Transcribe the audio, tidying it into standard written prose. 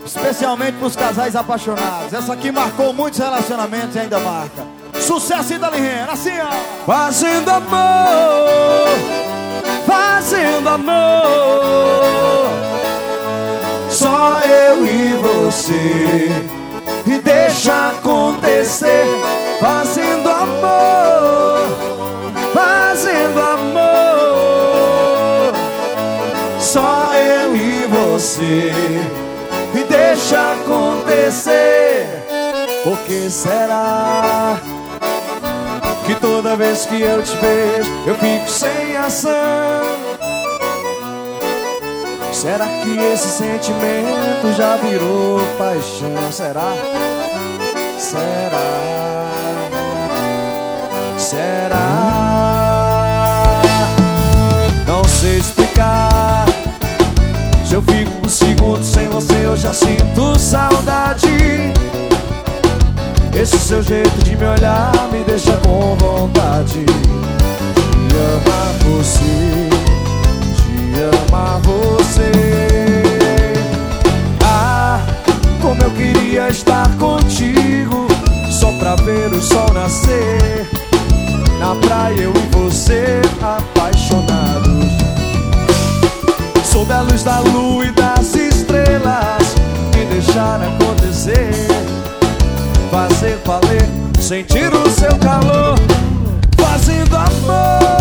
especialmente pros casais apaixonados. Essa aqui marcou muitos relacionamentos e ainda marca. Sucesso e Dali Rena, assim ó. Fazendo amor, fazendo amor, só eu e você, e deixa acontecer. Fazendo amor, fazendo amor, só eu e você, e deixa acontecer. Por que será que toda vez que eu te vejo eu fico sem ação? Será que esse sentimento já virou paixão? Será? Será? Será? Não sei explicar. Se eu fico um segundo sem você eu já sinto saudade. Esse seu jeito de me olhar me deixa com vontade de amar você, de amar você. Ah, como eu queria estar contigo, só pra ver o sol nascer. Na praia eu e você apaixonados, sob a luz da lua e das estrelas, me deixar acontecer, fazer valer, sentir o seu calor. Fazendo amor,